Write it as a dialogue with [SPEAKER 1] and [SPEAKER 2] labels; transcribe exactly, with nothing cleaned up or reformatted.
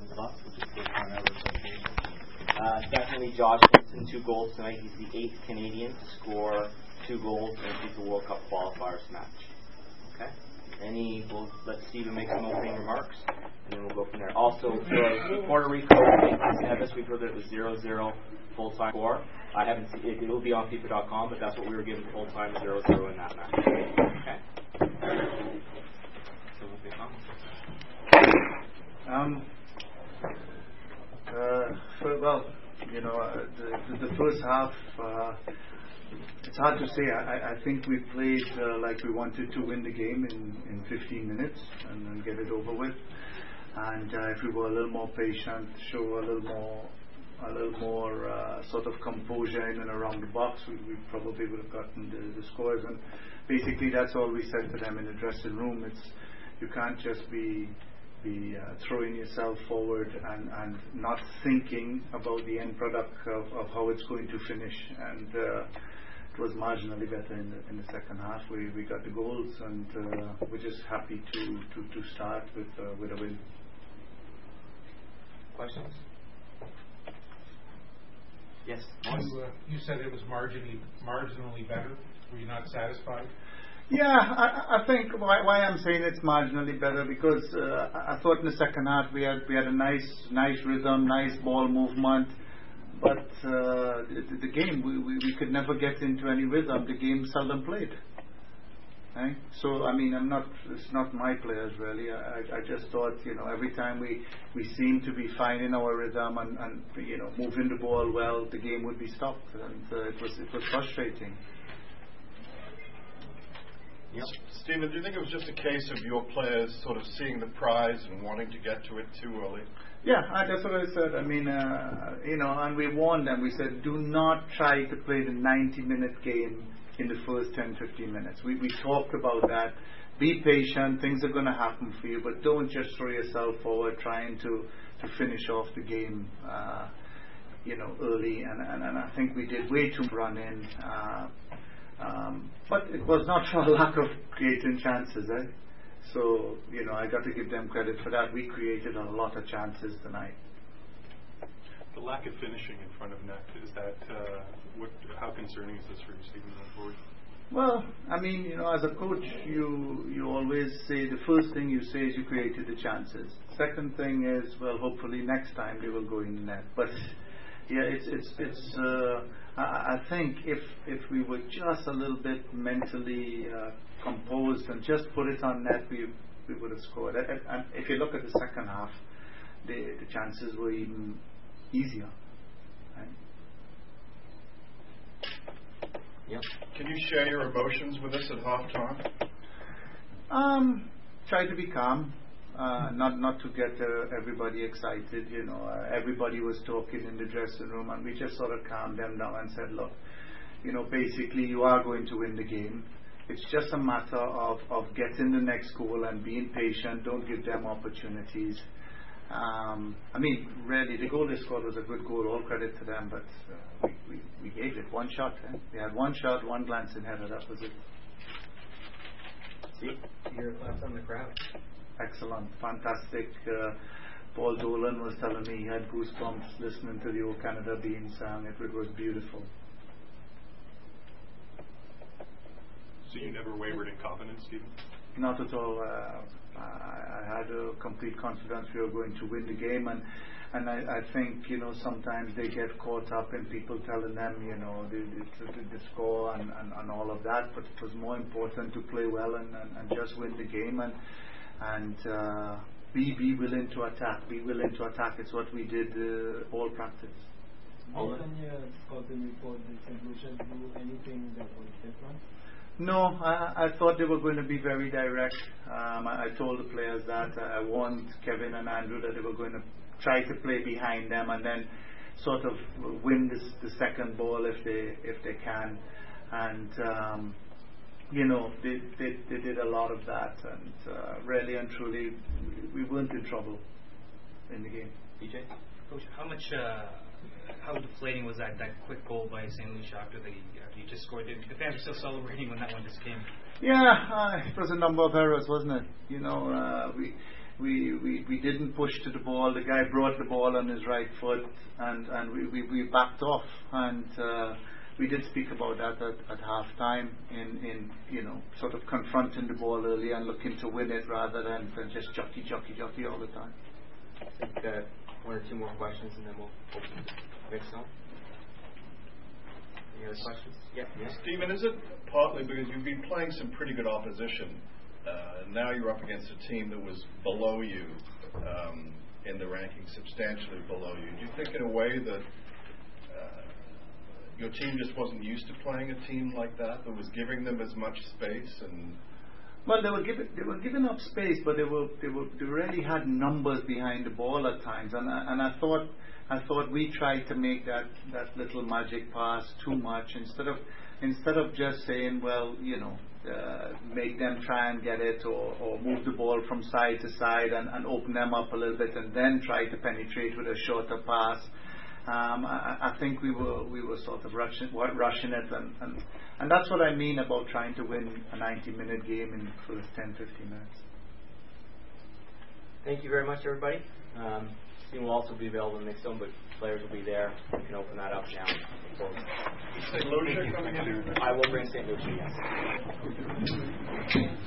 [SPEAKER 1] in the Bucks, which is the Toronto Association. Uh, secondly, Josh Hinson, two goals tonight. He's the eighth Canadian to score two goals in the World Cup qualifiers match. Okay? Any, we'll let Stephen make some opening remarks, and then we'll go from there. Also, for Puerto Rico and Nevis, we've heard that it was zero zero full-time score. I haven't seen it. It will be on FIFA dot com, but that's what we were given full-time, zero zero in that match. Okay? So we'll be
[SPEAKER 2] Um, uh, so, well, you know, uh, the, the, the first half, uh, it's hard to say. I, I think we played uh, like we wanted to win the game in, in fifteen minutes and, and get it over with. And uh, if we were a little more patient, show a little more, a little more uh, sort of composure in and around the box, we, we probably would have gotten the, the scores. And basically, that's all we said to them in the dressing room. It's you can't just be be uh, throwing yourself forward and, and not thinking about the end product of, of how it's going to finish. And uh, it was marginally better in the, in the second half. We we got the goals, and uh, we're just happy to, to, to start with uh, with a win.
[SPEAKER 1] Questions? Yes.
[SPEAKER 3] You, uh, you said it was marginally marginally better. Were you not satisfied?
[SPEAKER 2] Yeah, I, I think why, why I'm saying it's marginally better because uh, I thought in the second half we had we had a nice nice rhythm, nice ball movement, but uh, the, the game we, we, we could never get into any rhythm. The game seldom played. Right? So I mean, I'm not. It's not my players really. I, I just thought you know every time we, we seemed to be finding our rhythm and, and you know moving the ball well, the game would be stopped, and uh, it was it was frustrating.
[SPEAKER 1] Yep.
[SPEAKER 4] Stephen, do you think it was just a case of your players sort of seeing the prize and wanting to get to it too early?
[SPEAKER 2] Yeah, I, that's what I said. I mean, uh, you know, and we warned them. We said, do not try to play the ninety-minute game in the first ten, fifteen minutes. We we talked about that. Be patient. Things are going to happen for you, but don't just throw yourself forward trying to, to finish off the game, uh, you know, early. And, and, and I think we did way too run in. Uh, Um, but it was not for a lack of creating chances, eh? So, you know, I got to give them credit for that. We created a lot of chances tonight.
[SPEAKER 5] The lack of finishing in front of net, is that, uh, what, how concerning is this for you, Stephen, going forward?
[SPEAKER 2] Well, I mean, you know, as a coach, you you always say, the first thing you say is you created the chances. Second thing is, well, hopefully next time they will go in the net. But, yeah, it's, it's, it's, uh, I think if if we were just a little bit mentally uh, composed and just put it on net, we we would have scored. And, and if you look at the second half, the the chances were even easier. Right?
[SPEAKER 1] Yep.
[SPEAKER 4] Can you share your emotions with us at halftime?
[SPEAKER 2] Um, try to be calm. Uh, not not to get uh, everybody excited, you know. Uh, everybody was talking in the dressing room, and we just sort of calmed them down and said, look, you know, basically you are going to win the game. It's just a matter of, of getting the next goal and being patient. Don't give them opportunities. Um, I mean, really, the goal they scored was a good goal. All credit to them, but uh, we, we, we gave it one shot. Eh? We had one shot, one glancing header. That was it.
[SPEAKER 1] See?
[SPEAKER 6] Your thoughts on the crowd?
[SPEAKER 2] Excellent, fantastic. Uh, Paul Dolan was telling me he had goosebumps listening to the O Canada being sung. It, it was beautiful.
[SPEAKER 5] So you never wavered in confidence, Stephen?
[SPEAKER 2] Not at all. Uh, I, I had a complete confidence we were going to win the game, and and I, I think you know sometimes they get caught up in people telling them you know the, the, the score and, and, and all of that. But it was more important to play well and, and, and just win the game and. And uh, be be willing to attack. Be willing to attack. It's what we did uh, all practice.
[SPEAKER 6] Based on your scouting report, did Saint Lucia do anything that was different?
[SPEAKER 2] No, I, I thought they were going to be very direct. Um, I, I told the players that. I warned Kevin and Andrew that they were going to try to play behind them and then sort of win this, the second ball if they if they can. And um, you know, they, they they did a lot of that, and uh, really and truly, we, we weren't in trouble in the game.
[SPEAKER 1] D J?
[SPEAKER 7] Coach, how much, uh, how deflating was that, that quick goal by Saint Lucia after, the, after you just scored? The fans were still celebrating when that one just came.
[SPEAKER 2] Yeah, uh, it was a number of errors, wasn't it? You know, uh, we we, we, we didn't push to the ball. The guy brought the ball on his right foot, and, and we, we, we backed off. And uh, we did speak about that at, at half time in, in, you know, sort of confronting the ball early and looking to win it rather than, than just jockey, jockey, jockey all the time.
[SPEAKER 1] I think uh, one or two more questions and then we'll open the mix on. Any other questions? Yeah. yeah.
[SPEAKER 4] Stephen, is it partly because you've been playing some pretty good opposition, uh, and now you're up against a team that was below you um, in the rankings, substantially below you? Do you think in a way that uh, your team just wasn't used to playing a team like that, that was giving them as much space? And
[SPEAKER 2] well, they were giving they were giving up space, but they were they were they really had numbers behind the ball at times, and I, and I thought I thought we tried to make that, that little magic pass too much instead of instead of just saying, well, you know, uh, make them try and get it, or, or move the ball from side to side and, and open them up a little bit, and then try to penetrate with a shorter pass. Um, I, I think we were we were sort of rushing, rushing it, and, and and that's what I mean about trying to win a ninety minute game in the first ten to fifteen minutes.
[SPEAKER 1] Thank you very much, everybody. Um, Steam will also be available in the mix zone, but players will be there. You can open that up now.
[SPEAKER 4] Saint Lucia coming in?
[SPEAKER 1] I will bring Saint Lucia, yes.